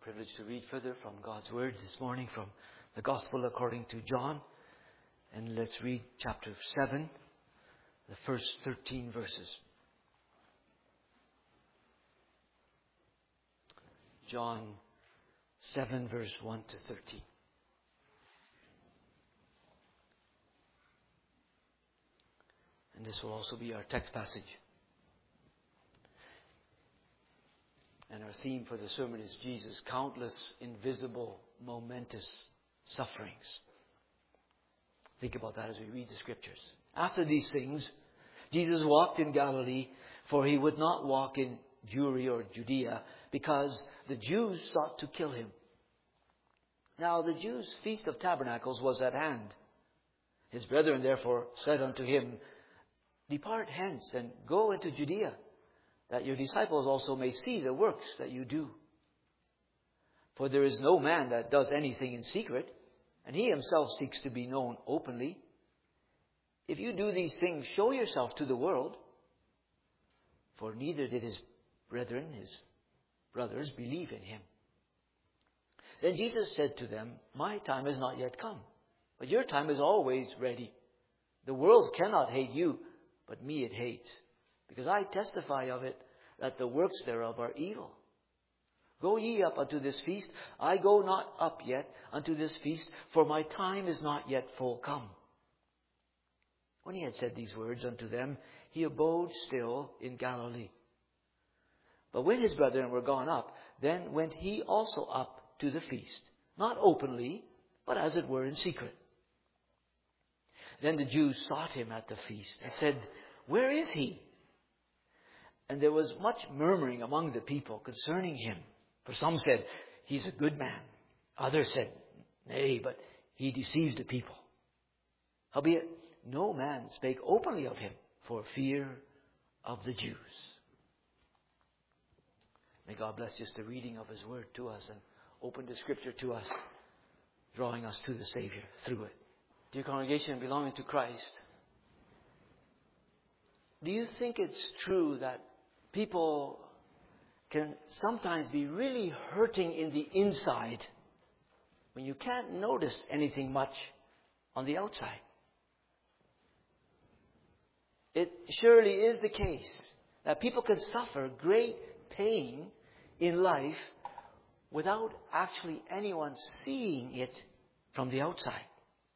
Privileged to read further from God's Word this morning from the Gospel according to John. And let's read chapter 7, the first 13 verses. John 7, verse 1 to 13. And this will also be our text passage. And our theme for the sermon is Jesus' countless, invisible, momentous sufferings. Think about that as we read the Scriptures. After these things, Jesus walked in Galilee, for he would not walk in Judea or Judea, because the Jews sought to kill him. Now the Jews' feast of tabernacles was at hand. His brethren therefore said unto him, Depart hence and go into Judea, that your disciples also may see the works that you do. For there is no man that does anything in secret, and he himself seeks to be known openly. If you do these things, show yourself to the world. For neither did his brethren, his brothers, believe in him. Then Jesus said to them, My time is not yet come, but your time is always ready. The world cannot hate you, but me it hates, because I testify of it, that the works thereof are evil. Go ye up unto this feast. I go not up yet unto this feast, for my time is not yet full come. When he had said these words unto them, he abode still in Galilee. But when his brethren were gone up, then went he also up to the feast, not openly, but as it were in secret. Then the Jews sought him at the feast, and said, Where is he? And there was much murmuring among the people concerning him. For some said, He's a good man. Others said, Nay, but he deceives the people. Howbeit, no man spake openly of him for fear of the Jews. May God bless just the reading of His Word to us and open the Scripture to us, drawing us to the Savior through it. Dear congregation belonging to Christ, do you think it's true that people can sometimes be really hurting in the inside when you can't notice anything much on the outside? It surely is the case that people can suffer great pain in life without actually anyone seeing it from the outside.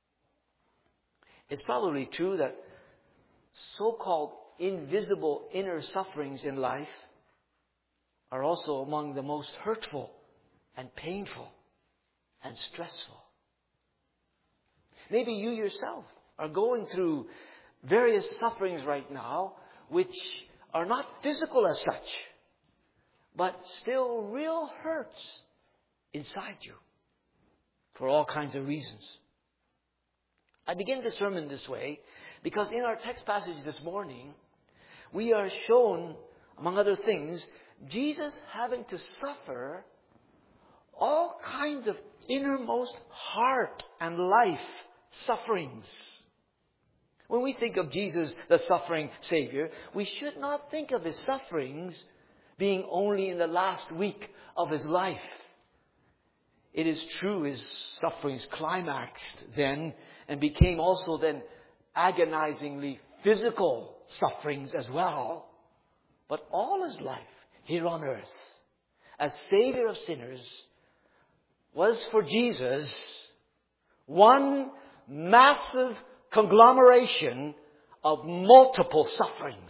It's probably true that so-called invisible inner sufferings in life are also among the most hurtful and painful and stressful. Maybe you yourself are going through various sufferings right now which are not physical as such, but still real hurts inside you for all kinds of reasons. I begin the sermon this way because in our text passage this morning, we are shown, among other things, Jesus having to suffer all kinds of innermost heart and life sufferings. When we think of Jesus, the suffering Savior, we should not think of His sufferings being only in the last week of His life. It is true His sufferings climaxed then and became also then agonizingly physical sufferings as well. But all His life here on earth, as Savior of sinners, was for Jesus one massive conglomeration of multiple sufferings.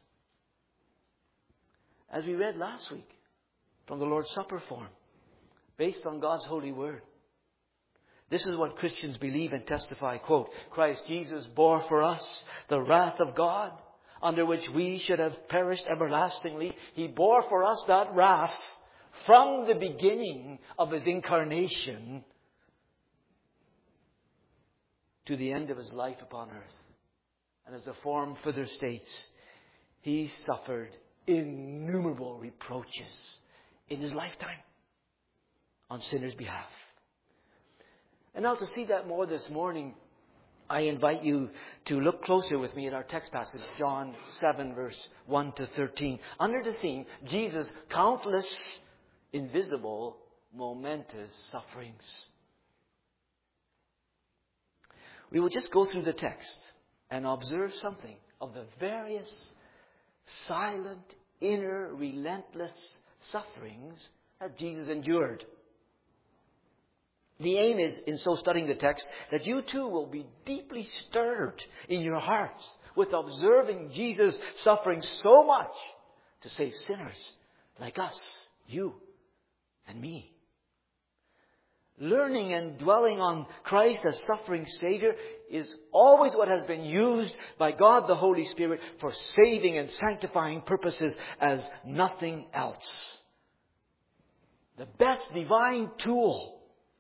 As we read last week from the Lord's Supper form, based on God's holy word. This is what Christians believe and testify, quote, Christ Jesus bore for us the wrath of God, under which we should have perished everlastingly. He bore for us that wrath from the beginning of His incarnation to the end of His life upon earth. And as the form further states, He suffered innumerable reproaches in His lifetime on sinners' behalf. And now to see that more this morning, I invite you to look closer with me at our text passage, John 7, verse 1 to 13. Under the theme, Jesus' countless, invisible, momentous sufferings. We will just go through the text and observe something of the various silent, inner, relentless sufferings that Jesus endured. The aim is, in so studying the text, that you too will be deeply stirred in your hearts with observing Jesus suffering so much to save sinners like us, you and me. Learning and dwelling on Christ as suffering Savior is always what has been used by God the Holy Spirit for saving and sanctifying purposes as nothing else. The best divine tool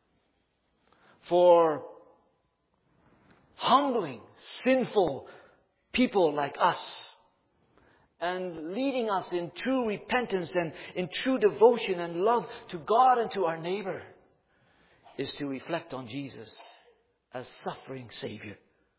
for humbling sinful people like us and leading us in true repentance and in true devotion and love to God and to our neighbor is to reflect on Jesus as suffering Savior.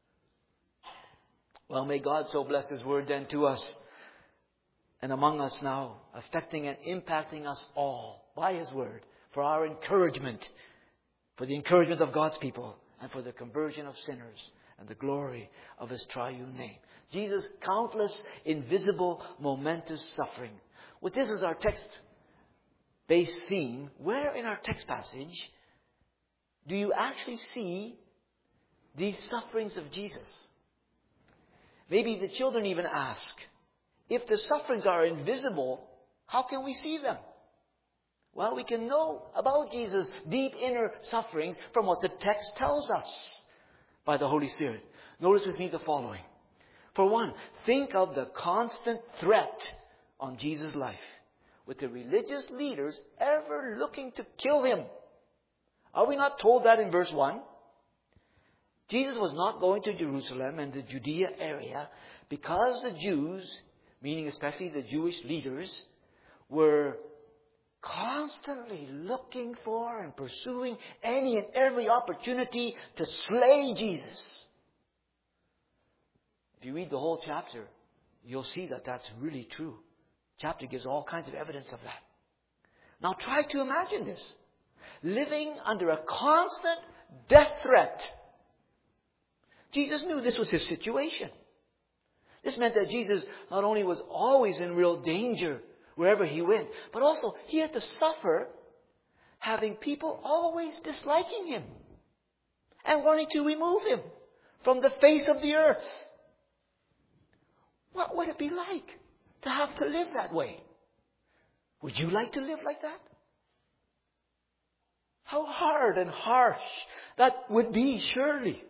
Well, may God so bless His Word then to us and among us now, affecting and impacting us all by His Word for our encouragement, for the encouragement of God's people, and for the conversion of sinners and the glory of His triune name. Jesus' countless, invisible, momentous suffering. With this as our text-based theme, where in our text passage do you actually see these sufferings of Jesus? Maybe the children even ask, if the sufferings are invisible, how can we see them? Well, we can know about Jesus' deep inner sufferings from what the text tells us by the Holy Spirit. Notice with me the following. For one, think of the constant threat on Jesus' life, with the religious leaders ever looking to kill Him. Are we not told that in verse 1? Jesus was not going to Jerusalem and the Judea area because the Jews, meaning especially the Jewish leaders, were constantly looking for and pursuing any and every opportunity to slay Jesus. If you read the whole chapter, you'll see that that's really true. The chapter gives all kinds of evidence of that. Now try to imagine this. Living under a constant death threat. Jesus knew this was his situation. This meant that Jesus not only was always in real danger wherever he went, but also he had to suffer having people always disliking him and wanting to remove him from the face of the earth. What would it be like to have to live that way? Would you like to live like that? How hard and harsh that would be, surely.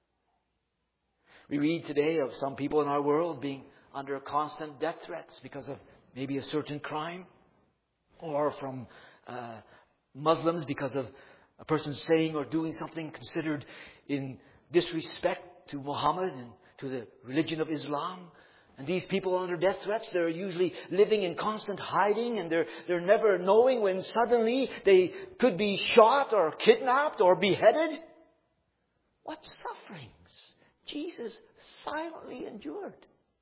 We read today of some people in our world being under constant death threats because of maybe a certain crime, or from Muslims because of a person saying or doing something considered in disrespect to Muhammad and to the religion of Islam. And these people under death threats, they're usually living in constant hiding, and they're never knowing when suddenly they could be shot or kidnapped or beheaded. What sufferings Jesus silently endured,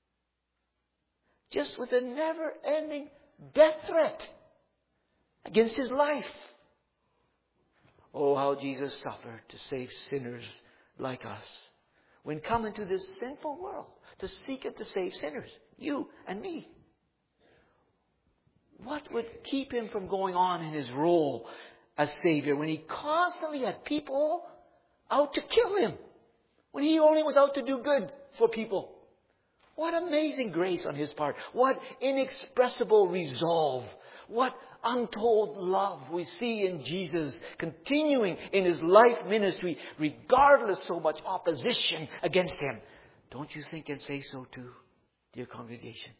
just with a never-ending death threat against his life. Oh, how Jesus suffered to save sinners like us when come into this sinful world to seek and to save sinners, you and me. What would keep him from going on in his role as Savior when he constantly had people out to kill him, when he only was out to do good for people? What amazing grace on his part. What inexpressible resolve. What untold love we see in Jesus continuing in his life ministry regardless so much opposition against him. Don't you think and say so too, dear congregation?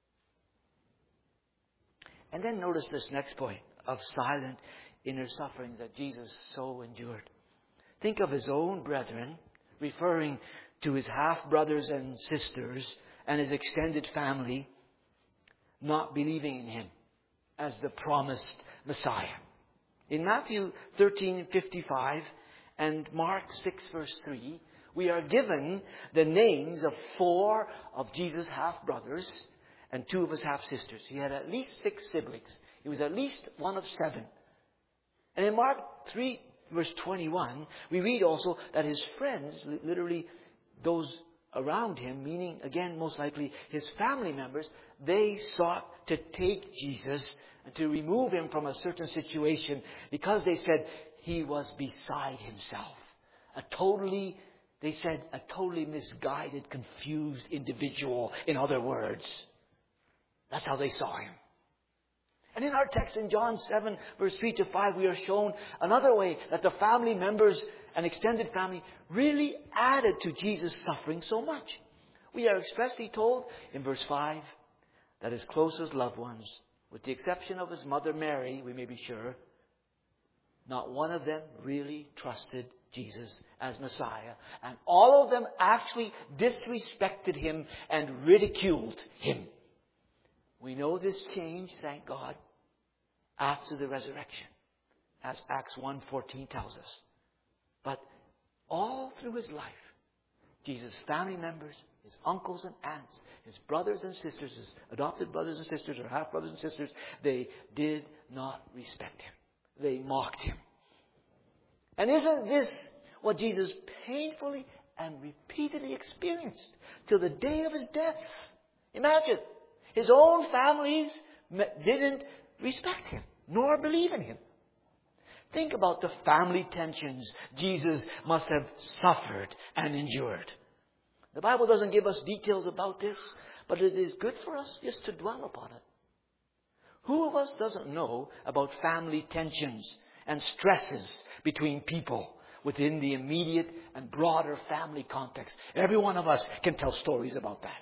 And then notice this next point of silent inner suffering that Jesus so endured. Think of his own brethren, referring to his half-brothers and sisters and his extended family, not believing in him as the promised Messiah. In Matthew 13:55 and Mark 6 verse 3, we are given the names of 4 of Jesus' half-brothers and 2 of his half-sisters. He had at least 6 siblings. He was at least one of 7. And in Mark 3, verse 21, we read also that his friends, literally those around him, meaning, again, most likely his family members, they sought to take Jesus and to remove him from a certain situation because they said he was beside himself. They said, a totally misguided, confused individual, in other words. That's how they saw him. And in our text in John 7, verse 3 to 5, we are shown another way that the family members and extended family really added to Jesus' suffering so much. We are expressly told in verse 5 that his closest loved ones, with the exception of his mother Mary, we may be sure, not one of them really trusted Jesus as Messiah. And all of them actually disrespected him and ridiculed him. We know this changed, thank God, after the resurrection, as Acts 1:14 tells us. But all through his life, Jesus' family members, his uncles and aunts, his brothers and sisters, his adopted brothers and sisters or half brothers and sisters, they did not respect him. They mocked him. And isn't this what Jesus painfully and repeatedly experienced till the day of his death? Imagine, his own families didn't respect him, nor believe in him. Think about the family tensions Jesus must have suffered and endured. The Bible doesn't give us details about this, but it is good for us just to dwell upon it. Who of us doesn't know about family tensions and stresses between people within the immediate and broader family context? Every one of us can tell stories about that.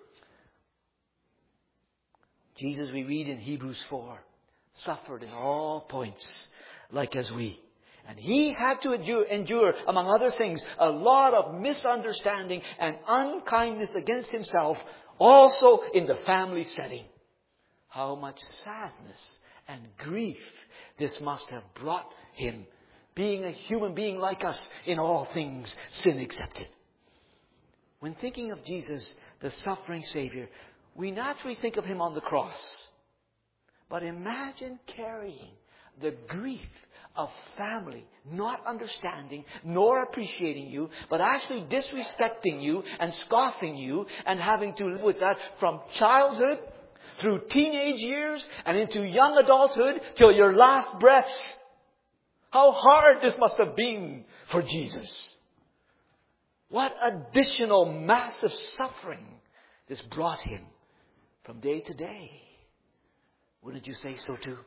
Jesus, we read in Hebrews 4, suffered in all points like as we. And he had to endure, among other things, a lot of misunderstanding and unkindness against himself, also in the family setting. How much sadness and grief this must have brought him, being a human being like us, in all things sin accepted. When thinking of Jesus, the suffering Savior, we naturally think of him on the cross. But imagine carrying the grief of family not understanding nor appreciating you, but actually disrespecting you and scoffing you, and having to live with that from childhood through teenage years and into young adulthood till your last breaths. How hard this must have been for Jesus. What additional massive suffering this brought him from day to day. Wouldn't you say so too?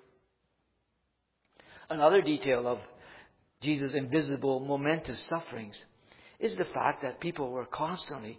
Another detail of Jesus' invisible, momentous sufferings is the fact that people were constantly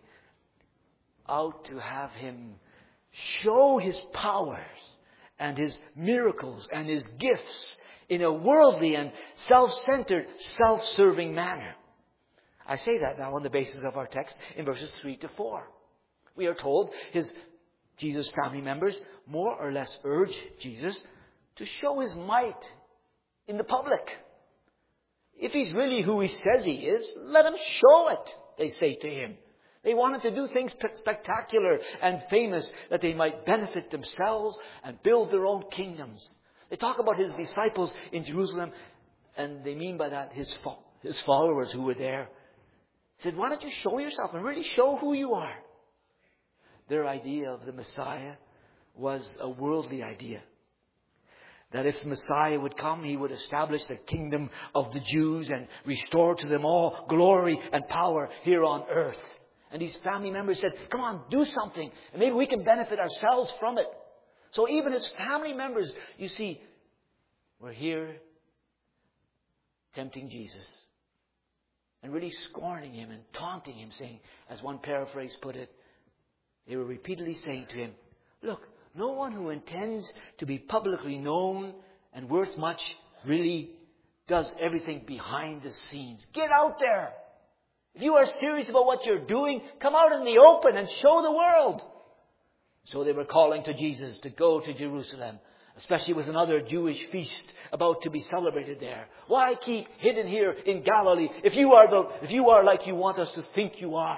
out to have him show his powers and his miracles and his gifts in a worldly and self-centered, self-serving manner. I say that now on the basis of our text in verses 3 to 4. We are told Jesus' family members more or less urge Jesus to show his might in the public. If he's really who he says he is, let him show it, they say to him. They wanted to do things spectacular and famous that they might benefit themselves and build their own kingdoms. They talk about his disciples in Jerusalem, and they mean by that his followers who were there. He said, why don't you show yourself and really show who you are? Their idea of the Messiah was a worldly idea. That if the Messiah would come, he would establish the kingdom of the Jews and restore to them all glory and power here on earth. And these family members said, come on, do something, and maybe we can benefit ourselves from it. So even his family members, you see, were here tempting Jesus and really scorning him and taunting him, saying, as one paraphrase put it, they were repeatedly saying to him, look, no one who intends to be publicly known and worth much really does everything behind the scenes. Get out there. If you are serious about what you're doing, come out in the open and show the world. So they were calling to Jesus to go to Jerusalem, especially with another Jewish feast about to be celebrated there. Why keep hidden here in Galilee if you are like you want us to think you are?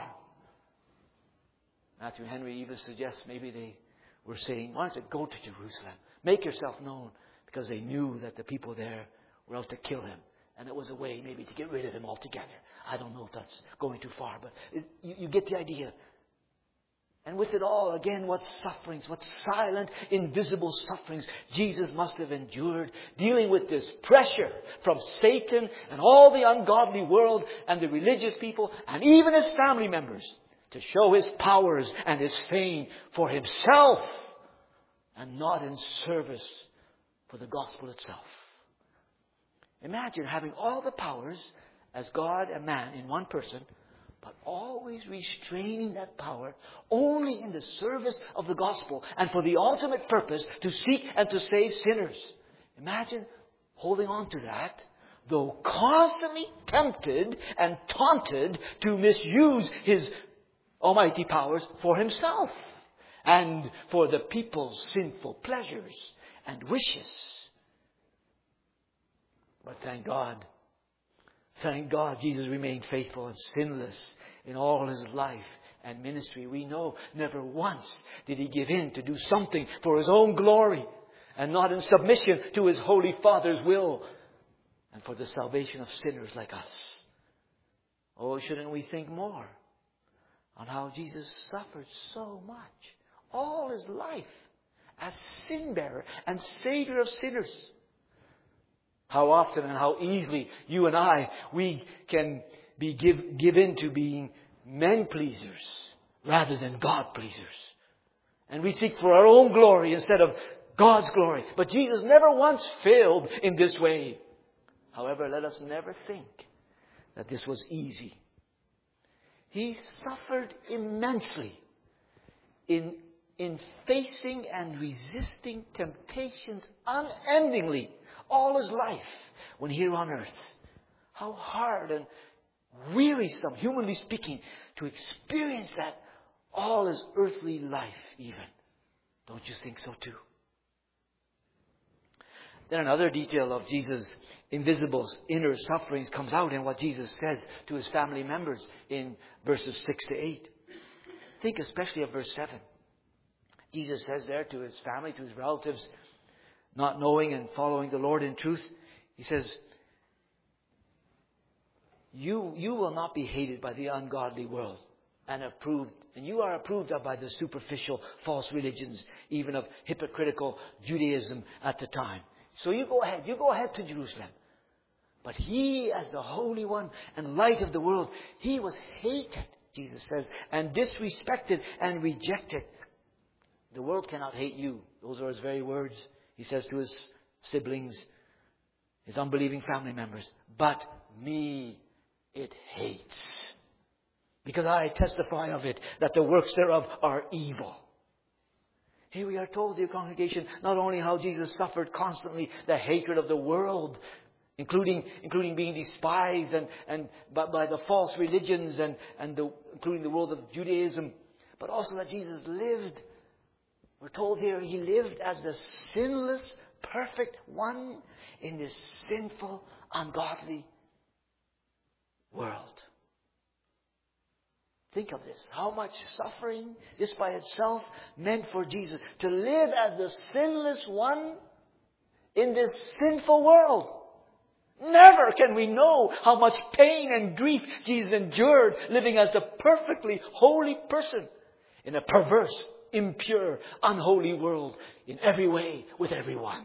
Matthew Henry even suggests maybe they were saying, why don't you go to Jerusalem? Make yourself known, because they knew that the people there were out to kill him. And it was a way maybe to get rid of him altogether. I don't know if that's going too far, but you get the idea. And with it all, again, what sufferings, what silent, invisible sufferings Jesus must have endured, dealing with this pressure from Satan and all the ungodly world and the religious people and even his family members to show his powers and his fame for himself and not in service for the gospel itself. Imagine having all the powers as God and man in one person, but always restraining that power only in the service of the gospel and for the ultimate purpose to seek and to save sinners. Imagine holding on to that, though constantly tempted and taunted to misuse his almighty powers for himself and for the people's sinful pleasures and wishes. But thank God, Jesus remained faithful and sinless in all his life and ministry. We know never once did he give in to do something for his own glory and not in submission to his Holy Father's will and for the salvation of sinners like us. Oh, shouldn't we think more on how Jesus suffered so much all his life as sin bearer and Savior of sinners? How often and how easily you and I, we can give in to being men pleasers rather than God pleasers. And we seek for our own glory instead of God's glory. But Jesus never once failed in this way. However, let us never think that this was easy. He suffered immensely in facing and resisting temptations unendingly all his life when here on earth. How hard and wearisome, humanly speaking, to experience that all his earthly life even. Don't you think so too? Then another detail of Jesus' invisible inner sufferings comes out in what Jesus says to his family members in verses 6 to 8. Think especially of verse 7. Jesus says there to his family, to his relatives, not knowing and following the Lord in truth, he says, you will not be hated by the ungodly world and you are approved of by the superficial false religions, even of hypocritical Judaism at the time. So you go ahead to Jerusalem. But he, as the Holy One and light of the world, he was hated, Jesus says, and disrespected and rejected. The world cannot hate you. Those are his very words. He says to his siblings, his unbelieving family members, but me it hates. Because I testify of it, that the works thereof are evil. Here we are told, dear congregation, not only how Jesus suffered constantly the hatred of the world, including being despised and by the false religions including the world of Judaism, but also that Jesus lived. We're told here he lived as the sinless, perfect one in this sinful, ungodly world. Think of this. How much suffering this by itself meant for Jesus. To live as the sinless one in this sinful world. Never can we know how much pain and grief Jesus endured living as a perfectly holy person in a perverse, impure, unholy world in every way with everyone.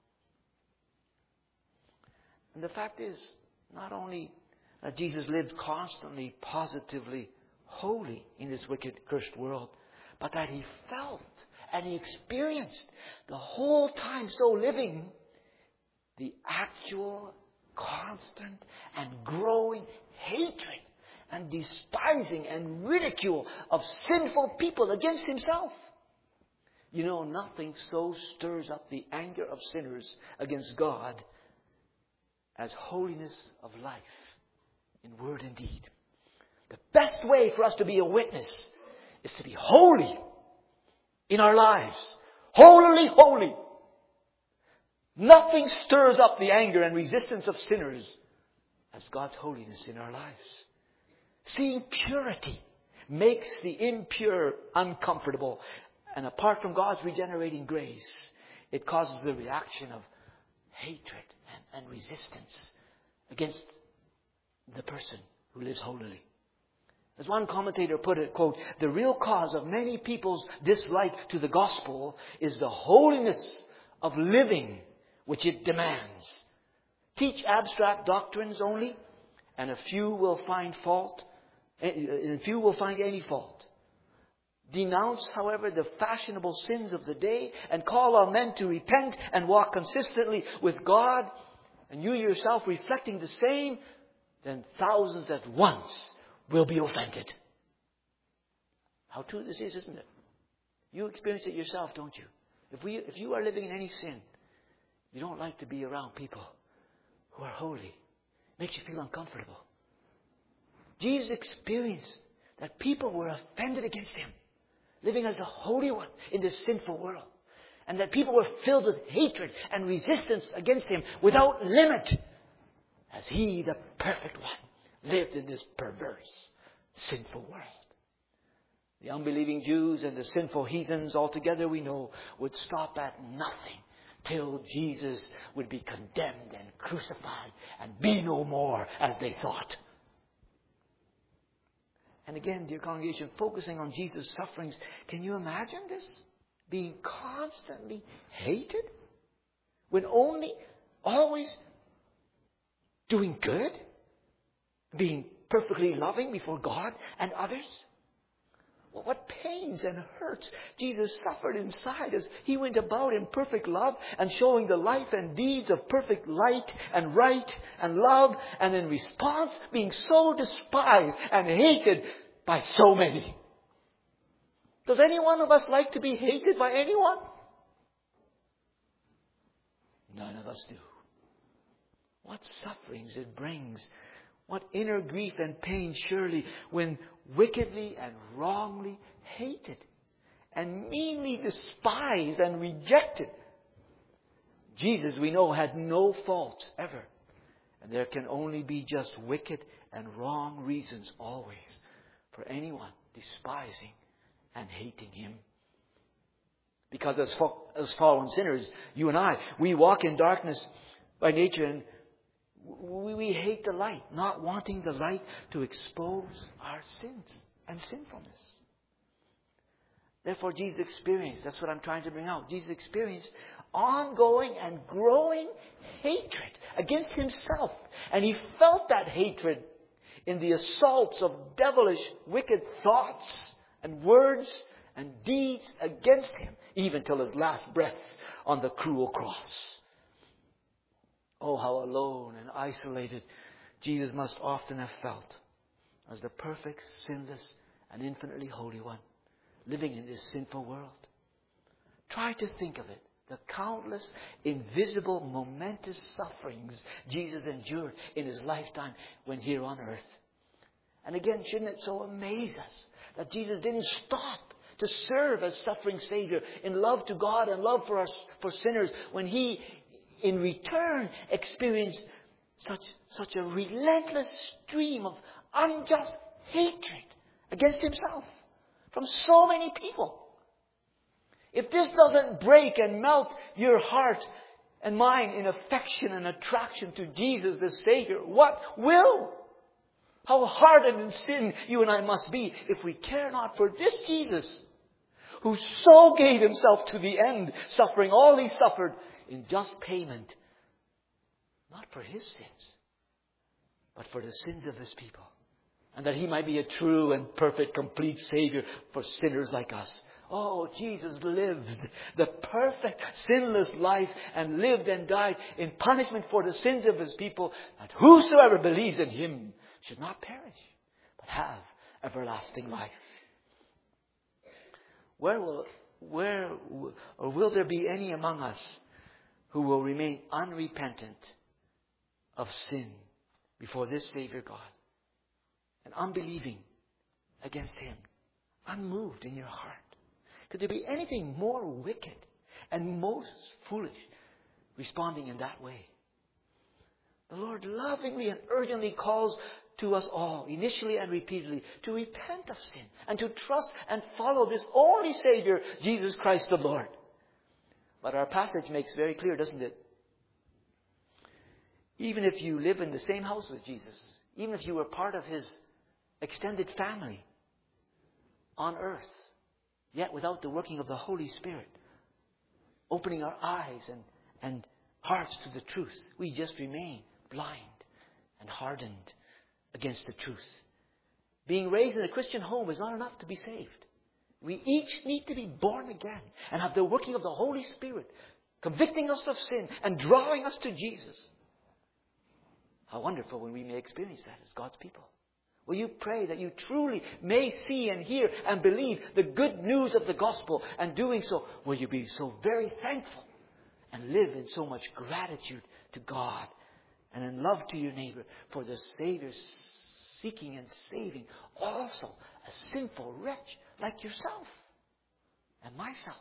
And the fact is, not only that Jesus lived constantly, positively holy in this wicked, cursed world, but that he felt and he experienced the whole time so living the actual, constant and growing hatred and despising and ridicule of sinful people against himself. You know, nothing so stirs up the anger of sinners against God as holiness of life in word and deed. The best way for us to be a witness is to be holy in our lives. Holily holy. Nothing stirs up the anger and resistance of sinners as God's holiness in our lives. Seeing purity makes the impure uncomfortable. And apart from God's regenerating grace, it causes the reaction of hatred and resistance against the person who lives holily. As one commentator put it, quote, "The real cause of many people's dislike to the gospel is the holiness of living which it demands. Teach abstract doctrines only, and few will find any fault. Denounce, however, the fashionable sins of the day and call on men to repent and walk consistently with God, and you yourself reflecting the same, then thousands at once will be offended." How true this is, isn't it? You experience it yourself, don't you? If you are living in any sin, you don't like to be around people who are holy. It makes you feel uncomfortable. Jesus experienced that people were offended against him, living as a holy one in this sinful world. And that people were filled with hatred and resistance against him without limit, as he, the perfect one, lived in this perverse, sinful world. The unbelieving Jews and the sinful heathens altogether, we know, would stop at nothing till Jesus would be condemned and crucified and be no more, as they thought. And again, dear congregation, focusing on Jesus' sufferings, can you imagine this? Being constantly hated? When always doing good? Being perfectly loving before God and others? Well, what pains and hurts Jesus suffered inside as he went about in perfect love and showing the life and deeds of perfect light and right and love, and in response being so despised and hated by so many. Does any one of us like to be hated by anyone? None of us do. What sufferings it brings. What inner grief and pain surely when wickedly and wrongly hated and meanly despised and rejected. Jesus, we know, had no faults ever. And there can only be just wicked and wrong reasons always for anyone despising and hating him. Because as fallen sinners, you and I, we walk in darkness by nature, and we hate the light, not wanting the light to expose our sins and sinfulness. Therefore, Jesus experienced, that's what I'm trying to bring out, Jesus experienced ongoing and growing hatred against himself. And he felt that hatred in the assaults of devilish, wicked thoughts and words and deeds against him, even till his last breath on the cruel cross. Oh, how alone and isolated Jesus must often have felt as the perfect, sinless, and infinitely holy one, living in this sinful world. Try to think of it. The countless, invisible, momentous sufferings Jesus endured in his lifetime when here on earth. And again, shouldn't it so amaze us that Jesus didn't stop to serve as suffering Savior in love to God and love for sinners when he, in return, experienced such a relentless stream of unjust hatred against himself from so many people. If this doesn't break and melt your heart and mine in affection and attraction to Jesus the Savior, what will? How hardened in sin you and I must be if we care not for this Jesus, who so gave himself to the end, suffering all he suffered in just payment, not for his sins, but for the sins of his people. And that he might be a true and perfect, complete Savior for sinners like us. Oh, Jesus lived the perfect, sinless life and lived and died in punishment for the sins of his people, that whosoever believes in him should not perish, but have everlasting life. Will there be any among us who will remain unrepentant of sin before this Savior God, and unbelieving against him, unmoved in your heart? Could there be anything more wicked and most foolish responding in that way? The Lord lovingly and urgently calls to us all, initially and repeatedly, to repent of sin and to trust and follow this only Savior, Jesus Christ the Lord. But our passage makes very clear, doesn't it? Even if you live in the same house with Jesus, even if you were part of His extended family on earth, yet without the working of the Holy Spirit, opening our eyes and hearts to the truth, we just remain blind and hardened against the truth. Being raised in a Christian home is not enough to be saved. We each need to be born again and have the working of the Holy Spirit convicting us of sin and drawing us to Jesus. How wonderful when we may experience that as God's people. Will you pray that you truly may see and hear and believe the good news of the gospel, and doing so, will you be so very thankful and live in so much gratitude to God and in love to your neighbor for the Savior seeking and saving also a sinful wretch like yourself and myself.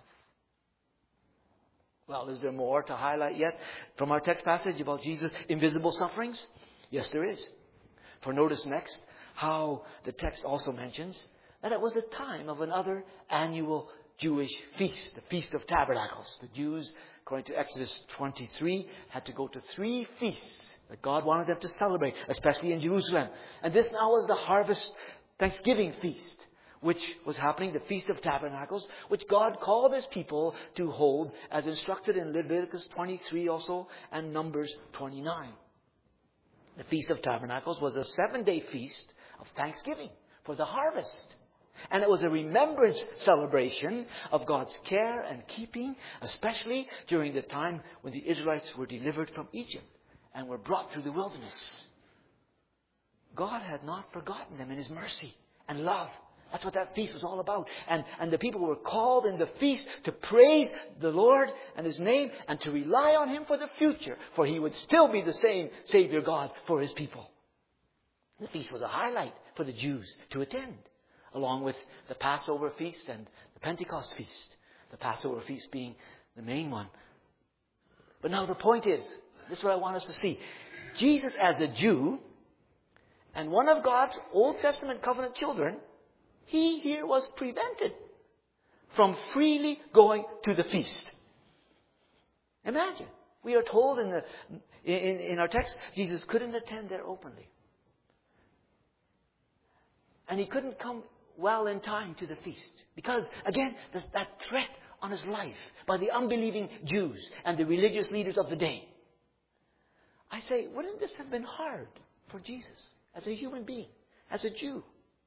Well, is there more to highlight yet from our text passage about Jesus' invisible sufferings? Yes, there is. For notice next how the text also mentions that it was a time of another annual Jewish feast, the Feast of Tabernacles. The Jews, according to Exodus 23, had to go to 3 feasts that God wanted them to celebrate, especially in Jerusalem. And this now was the harvest Thanksgiving feast, which was happening, the Feast of Tabernacles, which God called His people to hold as instructed in Leviticus 23 also and Numbers 29. The Feast of Tabernacles was a 7-day feast of thanksgiving for the harvest. And it was a remembrance celebration of God's care and keeping, especially during the time when the Israelites were delivered from Egypt and were brought through the wilderness. God had not forgotten them in His mercy and love. That's what that feast was all about. And the people were called in the feast to praise the Lord and His name and to rely on Him for the future, for He would still be the same Savior God for His people. The feast was a highlight for the Jews to attend, along with the Passover feast and the Pentecost feast. The Passover feast being the main one. But now the point is, this is what I want us to see. Jesus as a Jew and one of God's Old Testament covenant children, He here was prevented from freely going to the feast. Imagine. We are told in our text, Jesus couldn't attend there openly. And He couldn't come well in time to the feast. Because, again, there's that threat on His life by the unbelieving Jews and the religious leaders of the day. I say, wouldn't this have been hard for Jesus as a human being, as a Jew?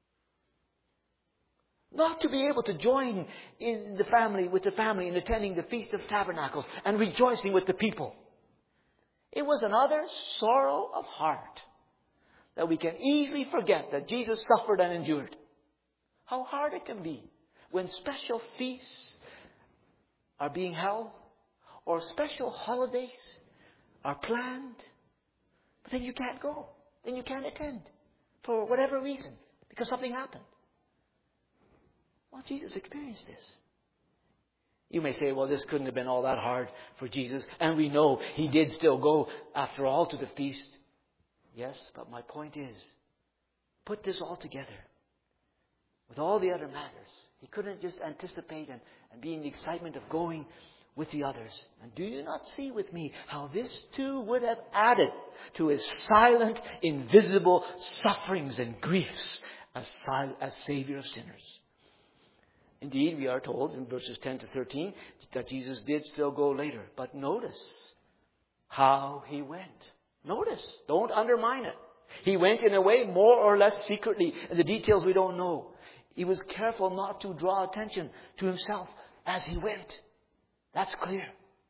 Not to be able to join with the family in attending the Feast of Tabernacles and rejoicing with the people. It was another sorrow of heart that we can easily forget that Jesus suffered and endured. How hard it can be when special feasts are being held or special holidays are planned, but then you can't go. Then you can't attend for whatever reason because something happened. Well, Jesus experienced this. You may say, well, this couldn't have been all that hard for Jesus. And we know He did still go, after all, to the feast. Yes, but my point is, put this all together with all the other matters. He couldn't just anticipate and be in the excitement of going with the others. And do you not see with me how this too would have added to His silent, invisible sufferings and griefs as Savior of sinners? Indeed, we are told in verses 10 to 13 that Jesus did still go later. But notice how He went. Notice. Don't undermine it. He went in a way more or less secretly. And the details we don't know. He was careful not to draw attention to Himself as He went. That's clear.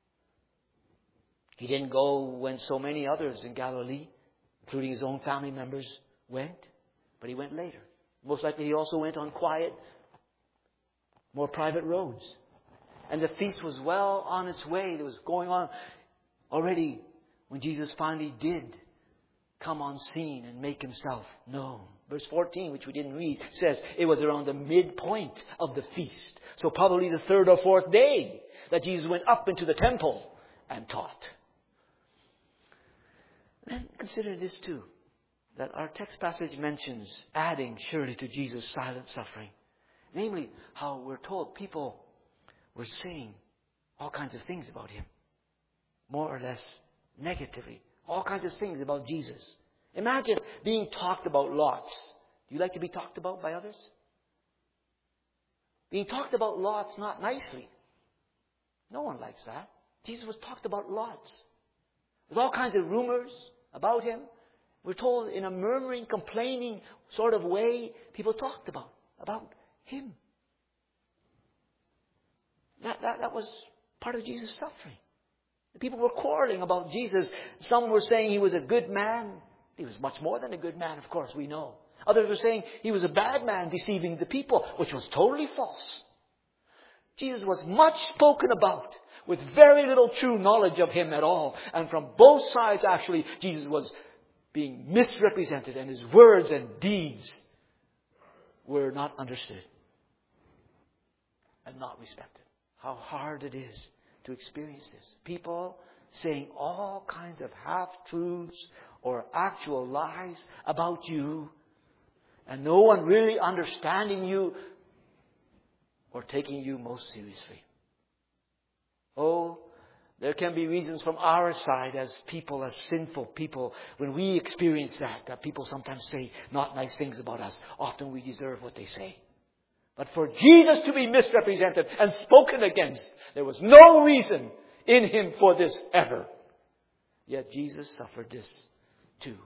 He didn't go when so many others in Galilee, including His own family members, went. But He went later. Most likely He also went on quiet, more private roads. And the feast was well on its way. It was going on already when Jesus finally did come on scene and make Himself known. Verse 14, which we didn't read, says it was around the midpoint of the feast. So probably the 3rd or 4th day that Jesus went up into the temple and taught. Then consider this too, that our text passage mentions adding surely to Jesus' silent suffering. Namely, how we're told people were saying all kinds of things about Him. More or less negatively All kinds of things about Jesus. Imagine being talked about lots. Do you like to be talked about by others? Being talked about lots, not nicely. No one likes that. Jesus was talked about lots. There's all kinds of rumors about him. We're told in a murmuring, complaining sort of way, people talked about him. That was part of Jesus' suffering. The people were quarreling about Jesus. Some were saying he was a good man. He was much more than a good man, of course, we know. Others were saying he was a bad man, deceiving the people, which was totally false. Jesus was much spoken about, with very little true knowledge of him at all. And from both sides, actually, Jesus was being misrepresented, and his words and deeds were not understood and not respected. How hard it is to experience this. People saying all kinds of half-truths or actual lies about you, and no one really understanding you or taking you most seriously. Oh, there can be reasons from our side as people, as sinful people, when we experience that people sometimes say not nice things about us. Often we deserve what they say. But for Jesus to be misrepresented and spoken against, there was no reason in him for this ever. Yet Jesus suffered this too.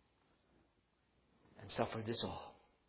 And suffered this all.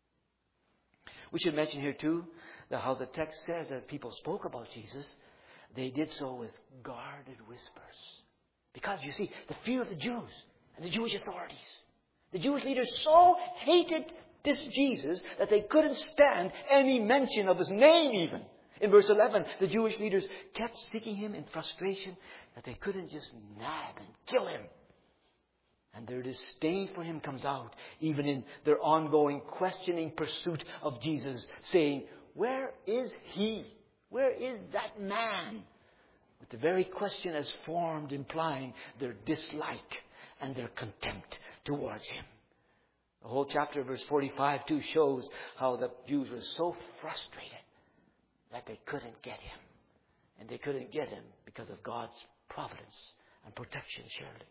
We should mention here too that how the text says as people spoke about Jesus, they did so with guarded whispers. Because you see, the fear of the Jews and the Jewish authorities. The Jewish leaders so hated this Jesus that they couldn't stand any mention of his name even. In verse 11, the Jewish leaders kept seeking him in frustration that they couldn't just nab and kill him. And their disdain for him comes out even in their ongoing questioning pursuit of Jesus, saying, "Where is he? Where is that man?" With the very question as formed, implying their dislike and their contempt towards him. The whole chapter, verse 45, too, shows how the Jews were so frustrated that they couldn't get him. And they couldn't get him because of God's providence and protection, surely.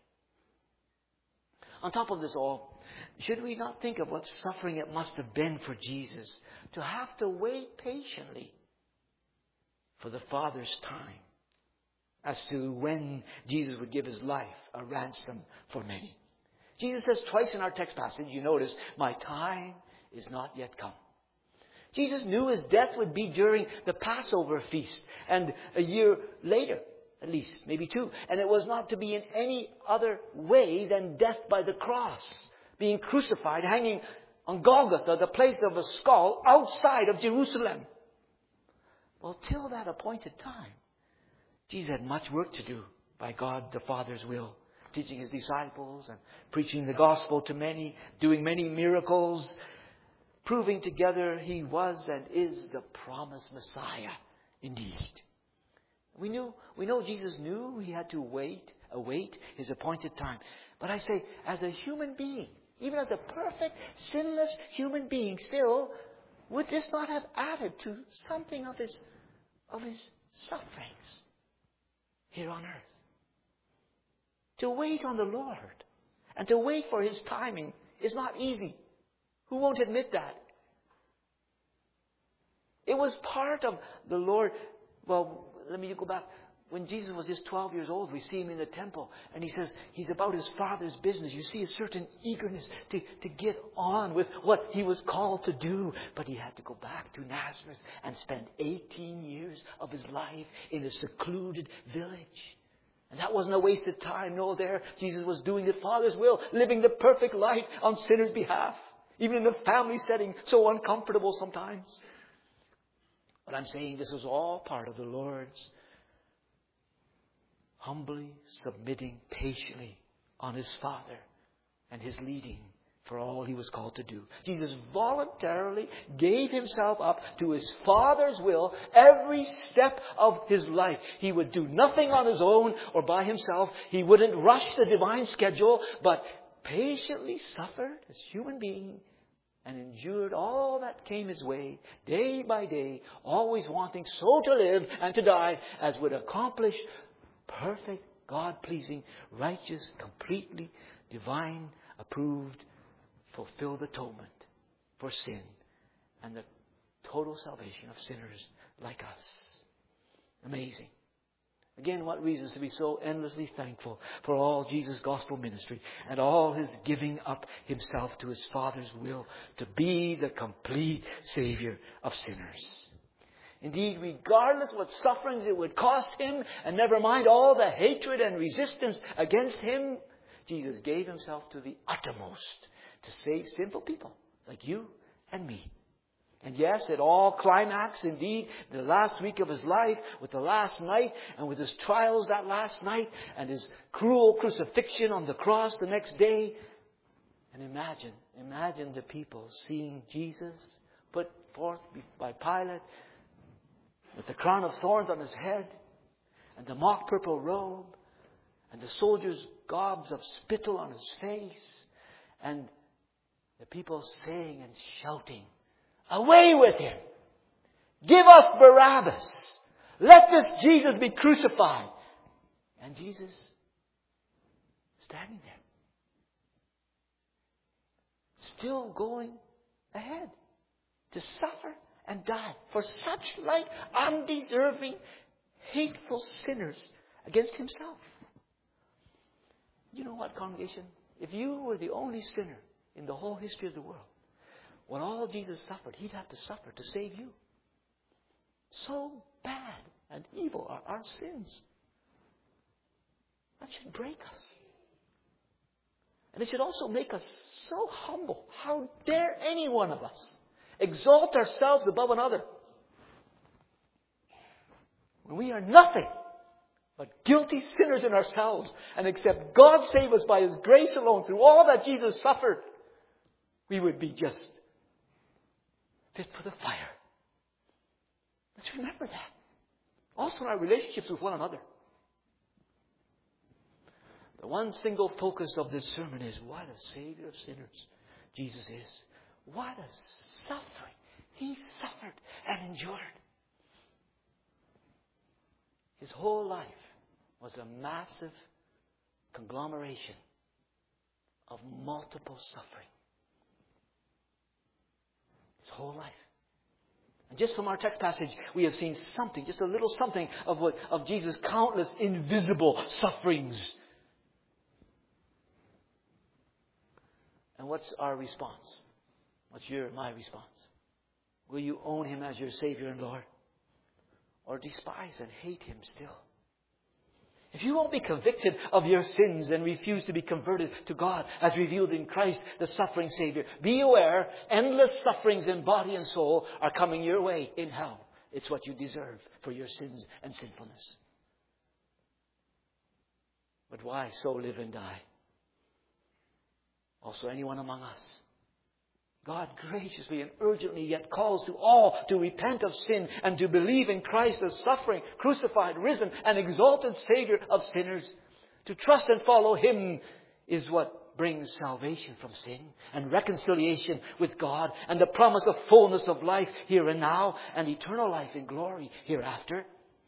On top of this all, should we not think of what suffering it must have been for Jesus to have to wait patiently for the Father's time as to when Jesus would give his life a ransom for many? Jesus says twice in our text passage, you notice, "My time is not yet come." Jesus knew his death would be during the Passover feast and a year later, at least, maybe two. And it was not to be in any other way than death by the cross, being crucified, hanging on Golgotha, the place of a skull outside of Jerusalem. Well, till that appointed time, Jesus had much work to do by God the Father's will, teaching his disciples and preaching the gospel to many, doing many miracles, proving together he was and is the promised Messiah indeed. We know Jesus knew he had to await his appointed time. But I say, as a human being, even as a perfect, sinless human being, still, would this not have added to something of his sufferings here on earth? To wait on the Lord and to wait for his timing is not easy. Who won't admit that? It was part of the Lord. Well, let me go back. When Jesus was just 12 years old, we see him in the temple. And he says he's about his Father's business. You see a certain eagerness to get on with what he was called to do. But he had to go back to Nazareth and spend 18 years of his life in a secluded village. And that wasn't a waste of time. No, there Jesus was doing the Father's will, living the perfect life on sinners' behalf. Even in the family setting, so uncomfortable sometimes. But I'm saying this was all part of the Lord's humbly submitting patiently on his Father and his leading for all he was called to do. Jesus voluntarily gave himself up to his Father's will every step of his life. He would do nothing on his own or by himself. He wouldn't rush the divine schedule, but patiently suffered as human being and endured all that came his way, day by day, always wanting so to live and to die as would accomplish perfect God-pleasing, righteous, completely divine, approved, fulfilled atonement for sin and the total salvation of sinners like us. Amazing. Again, what reasons to be so endlessly thankful for all Jesus' gospel ministry and all His giving up Himself to His Father's will to be the complete Savior of sinners. Indeed, regardless what sufferings it would cost Him, and never mind all the hatred and resistance against Him, Jesus gave Himself to the uttermost to save sinful people like you and me. And yes, it all climaxed indeed the last week of His life with the last night and with His trials that last night and His cruel crucifixion on the cross the next day. And imagine the people seeing Jesus put forth by Pilate with the crown of thorns on His head and the mock purple robe and the soldiers' gobs of spittle on His face and the people saying and shouting, "Away with Him! Give us Barabbas! Let this Jesus be crucified!" And Jesus standing there, still going ahead to suffer and die for such like undeserving, hateful sinners against Himself. You know what, congregation? If you were the only sinner in the whole history of the world, what all Jesus suffered, He'd have to suffer to save you. So bad and evil are our sins. That should break us. And it should also make us so humble. How dare any one of us exalt ourselves above another when we are nothing but guilty sinners in ourselves, and except God save us by His grace alone through all that Jesus suffered, we would be just fit for the fire. Let's remember that. Also in our relationships with one another. The one single focus of this sermon is what a Savior of sinners Jesus is. What a suffering He suffered and endured. His whole life was a massive conglomeration of multiple suffering. His whole life. And just from our text passage, we have seen something, just a little something of Jesus' countless invisible sufferings. And what's our response? What's my response? Will you own Him as your Savior and Lord? Or despise and hate Him still? If you won't be convicted of your sins and refuse to be converted to God as revealed in Christ, the suffering Savior, be aware, endless sufferings in body and soul are coming your way in hell. It's what you deserve for your sins and sinfulness. But why so live and die? Also anyone among us. God graciously and urgently yet calls to all to repent of sin and to believe in Christ as suffering, crucified, risen, and exalted Savior of sinners. To trust and follow Him is what brings salvation from sin and reconciliation with God and the promise of fullness of life here and now and eternal life in glory hereafter.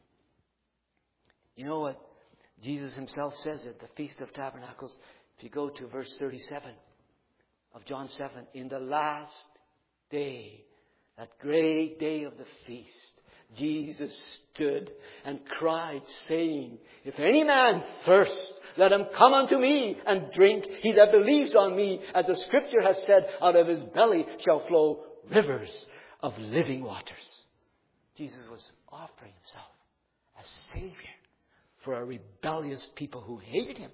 You know what Jesus Himself says at the Feast of Tabernacles? If you go to verse 37 of John 7, in the last day, that great day of the feast, Jesus stood and cried, saying, "If any man thirst, let him come unto me and drink. He that believes on me, as the Scripture has said, out of his belly shall flow rivers of living waters." Jesus was offering Himself as Savior for a rebellious people who hated Him.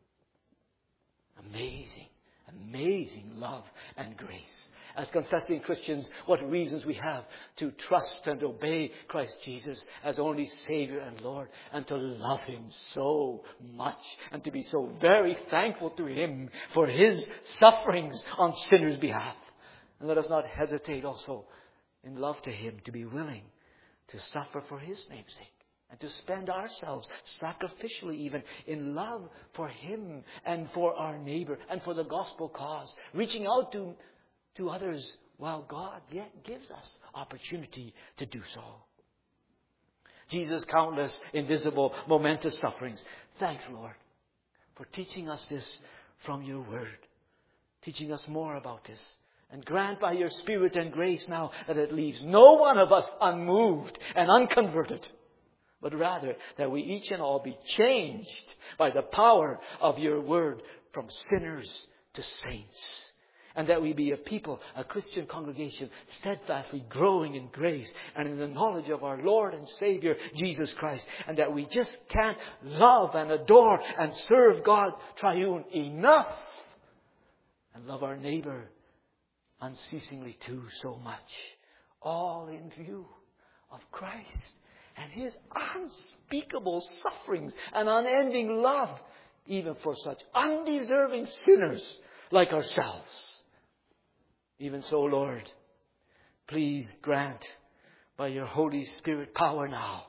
Amazing. Amazing love and grace. As confessing Christians, what reasons we have to trust and obey Christ Jesus as only Savior and Lord, and to love Him so much, and to be so very thankful to Him for His sufferings on sinners' behalf. And let us not hesitate also in love to Him to be willing to suffer for His name's sake. And to spend ourselves sacrificially even in love for Him and for our neighbor and for the gospel cause. Reaching out to others while God yet gives us opportunity to do so. Jesus' countless, invisible, momentous sufferings. Thanks, Lord, for teaching us this from your word. Teaching us more about this. And grant by your Spirit and grace now that it leaves no one of us unmoved and unconverted, but rather that we each and all be changed by the power of your word from sinners to saints. And that we be a people, a Christian congregation, steadfastly growing in grace and in the knowledge of our Lord and Savior, Jesus Christ. And that we just can't love and adore and serve God triune enough. And love our neighbor unceasingly too so much. All in view of Christ and His unspeakable sufferings and unending love, even for such undeserving sinners like ourselves. Even so, Lord, please grant by your Holy Spirit power now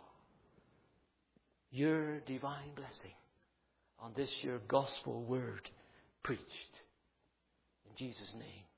your divine blessing on this your gospel word preached. In Jesus' name.